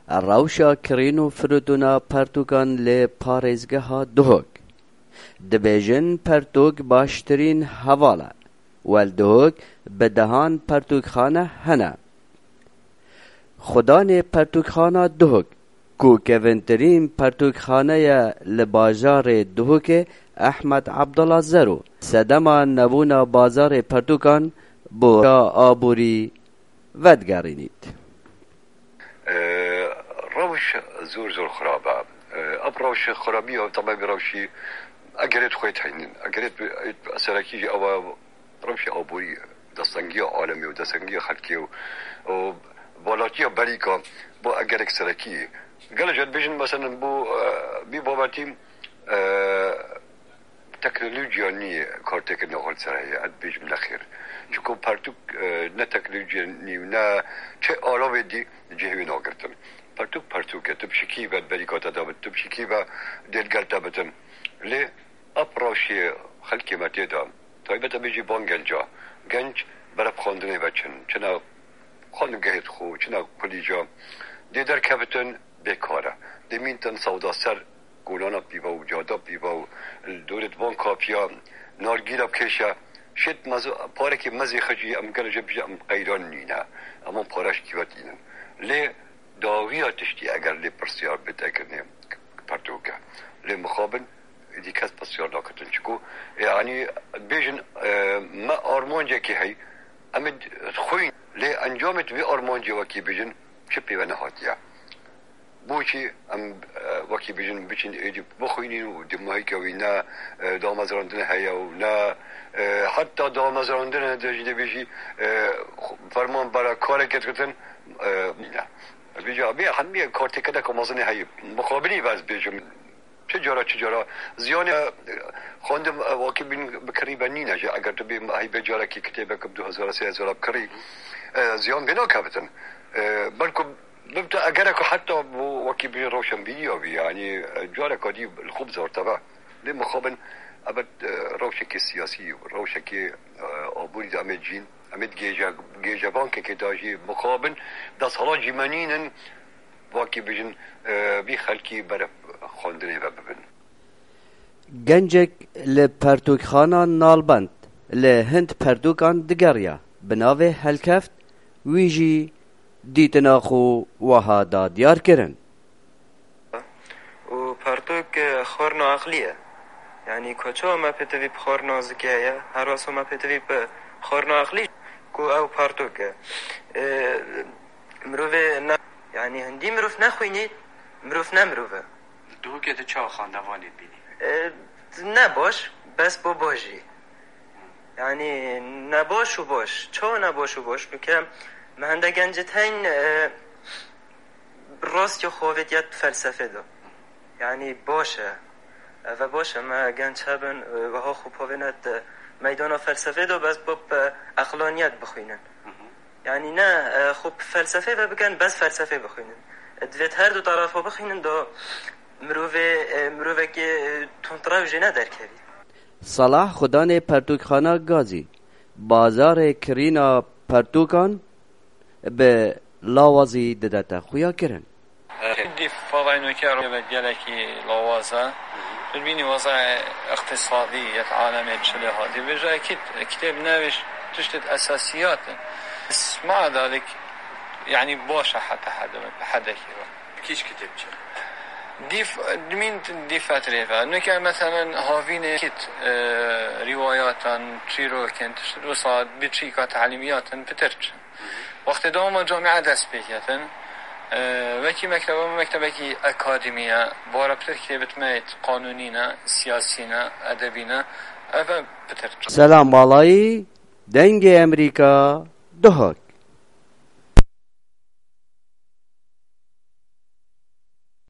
روشا کرین و فرودونا پرتوکان لی پارێزگە ها دهۆک دەبێژن پەرتوک باشترین هەواڵە والدهۆک بەدەهان پەرتوکخانە هەنە خودانê pertûkxana Duhok ku kevîntirîn pertûkxaneya li bajarê Duhokê Ehmed Abdullah Zero sedema nebûna bazarê pertûkan bo aborî vedigerînît. روش زور خرابه اب روش خرابی و طبعا روشی اگرت خویت هینن اگرت سرکی او روش آبوری دستنگی عالمی و دستنگی خلقی و بالاتی بریکا با اگرک سرکی گله جد بیشن مثلا بی بابتیم تکنولوژیا نیه کارتک نقل سرایه اد بیشم لخیر چون پرتوک نه تکنولوژیا نیه نه چه آراوی دی جهوی ناگرتن پرتوکه تو بشکی و بریکات دابت تو بشکی و دلگل دابتن لی اپراشی خلکی متی دام تایبت بیجی بان گنج برای خواندنه بچن چنا خانگهت خو چنا کلیجا دیدر کبتن بیکاره دیمینتن سودا سر گولانا بیبا و جادا بیبا و دولت بان کافیا نارگیراب کشه شد پاره که مزی خجی ام گلجه بیجا ام قیران نینه اما پارش کیوت اینن لی داویا تشتی اگر لی پرسیار بده کنه پرتوکه لی مخابن دی کس پرسیار ناکتن چکو یعنی بیجن ما آرمانجه که هی امید خوین لی انجامت وی آرمانجه وکی بیجن چه پیوه نهاتیه بوچی ام وکی بیجن بیچین ایدی بخوینین و دماهی که وی نه دامزراندن هیا و نه حتی دامزراندن دجیده بیجی فرمان برای کاره کتن نه بیجا بیا همی کارتی کده که مازنه هی مقابلی وز بیجم چه جارا زیان خواندم واقعی بین بکری بنی نجا اگر تو بیم هی بجارا کی کتابه کم 2000 بکری زیان بنا کبتن بلکه ببتا اگر که حتی واقعی بین روشن بیدیو بی یعنی جارا کدی خوب زارتبه لی مخابن ابد روشکی سیاسی روشکی آبوری دامت جین امید گیجابان که داجی مقابل دست حالا جیمانینن واقعی بجن بی خلکی برای خواندنه و ببین گنجک لی پرتوکخانا نالبند لی هند پرتوکان دگریا بناوه هلکفت ویجی دیتناخو وها دا دیار کرن و پرتوک خورنا عقلیه یعنی کچا ما پتوی بخورنا زکیه هر واسو ما پتوی بخورنا عقلی کو او پرتوکه مروفه نه یعنی هندی مروف نخوینید مروف نمروفه دو که چه خاندوانید بینی؟ نباش بس با باشی یعنی نباش و باش چه نباش و باش بکم مهنده گنجتین راست یا خوابیت فلسفه دو یعنی باشه و باشه ما گنج هبن و ها خوب هاوینت میدان فلسفه دو بس با اقلانیت بخوینن یعنی نه خوب فلسفه و بگن بس فلسفه بخوینن دویت هر دو طرف ها بخوینن دو مروفه که تونتراو جنه در کردی صلاح خدان پرتوکخانه گازی بازار کرینا پرتوکان به لاوازی ددتا خویا کرن دی فضای نوکر و گلکی لاوازه ببینی وضع اقتصادی یک عالم چله هادی بجای کتاب نوش تشتت اساسیات مع ذلك يعني باشا حدا كيرا كيش كتب چه دي فتره فانه كان مثلا هافين كت رواياتن تشيرو كنت وصاد بتشيكا تعليمياتن بترج وقت دوما جامعه دست بيكتن وكي مكتبه كي اكاديميه بارا بتر كتابت ميت قانونينا سياسينا ادبينا افا بترج سلام بالای دنگ امریکا دهک